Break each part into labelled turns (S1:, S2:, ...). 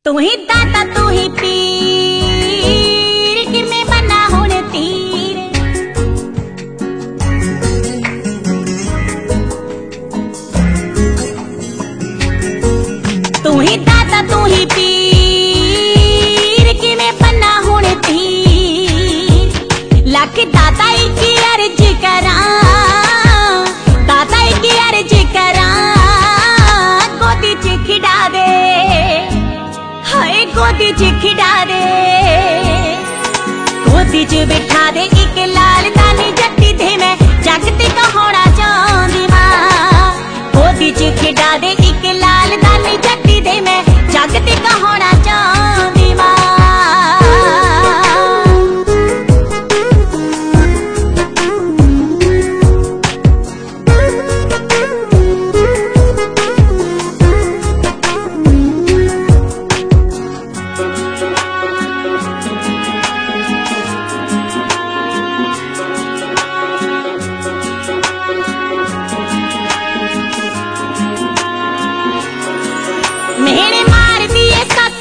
S1: तू ही दाता तू ही पीर, कि मैं बना हुण तीर। तू ही दाता तू ही पीर, कि मैं बना हुण तीर। लख दाता एक अर्ज करा, दाता एक अर्ज करा, गोदी च खिड़ा दे, हाय गोदी च खिड़ा दे। गोदी च बिठा दे एक लाल दानी जट्टी दे, मैं जग ते कहाउणा चाहुंदी मां। गोदी च खिड़ा दे एक लाल दानी जट्टी दे, मैं जग ते कहाउणा चाहुंदी मां। मेरे मार दिए सस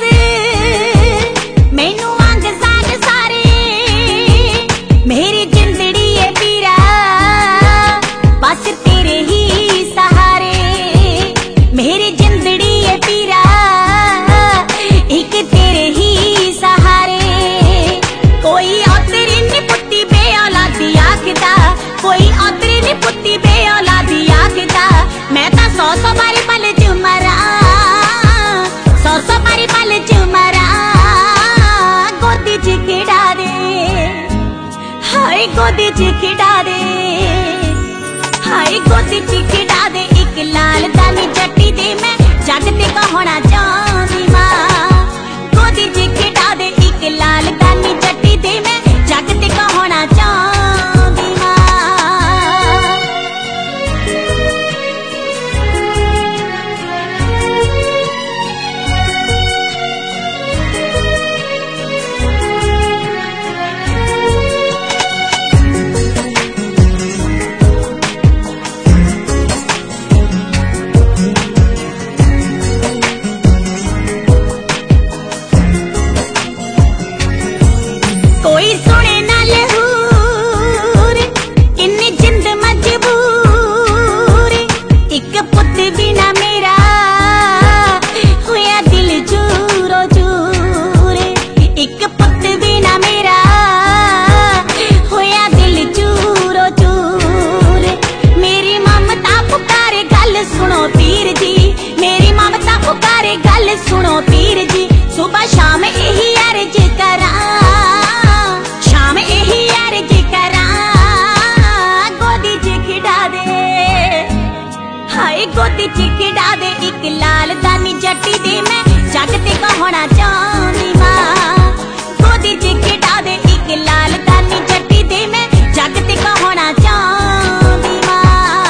S1: मैनू वांग साग सारे, मेरी जिंदड़ी है पीरा बस तेरे ही सहारे। मेरी जिंदड़ी है पीरा एक तेरे ही सहारे। कोई औतरी नी पुत्ती बे औलादी आखदा, कोई औतरी नी पुत्ती बे औलादी आखदा। मैं तां 100 बारी पल च मरा, 100 बारी पल च मरा, गोदी च खिड़ा दे, हाय गोदी च खिड़ा दे, हाय गोदी च खिड़ा दे। एक लाल दानी जट्टी दे, मैं जग ते कहाउणा चाहुंदी मां। गोदी च खिड़ा दे एक लाल दानी जट्टी दे, मैं जग ते कहाउणा चाहुंदी मां। कोई सुने ना लहूर, इन्नी जिंद मजबूर। एक पुत बिना मेरा होया दिल चूरो चूर। एक पुत बिना मेरा होया दिल चूरो चूर। मेरी ममता पुकारे गल सुनो पीर जी, मेरी ममता पुकारे गल सुनो पीर जी। सुबह शाम यही अर्ज करा, शाम यही अर्ज करा, गोदी च खिड़ा दे, हाय गोदी च खिड़ा दे। एक लाल दानी जट्टी दे, मैं जग ते कहाउणा चाहुंदी मां। गोदी च खिड़ा दे एक लाल दानी जट्टी दे, मैं जग ते कहाउणा चाहुंदी मां।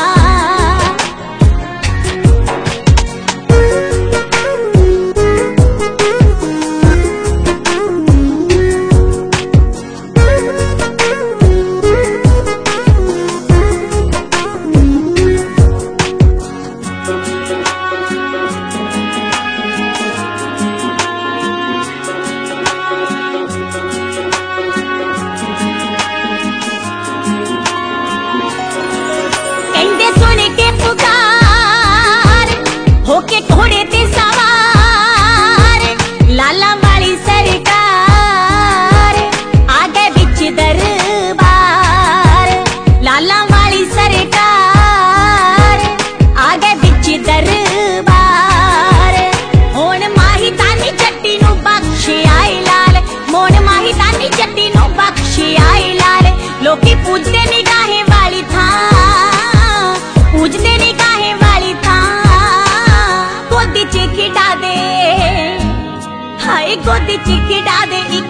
S1: कहंदे सुन के पुकार, होके घोड़े ते सवार, लाला वाली सरकार आ गए बिच दरबार। लाला वाली सरकार आ गए बिच दरबार। हुण माही दानी जट्टी नू बख्श आए लाल, मोन माही दानी जट्टी नू बख्श आए लाल। लोकी पूजदे निगाहे वाली थां, पूजदे निगाहे वाली थां। गोदी च खिड़ा दे, हाय गोदी च खिड़ा दे।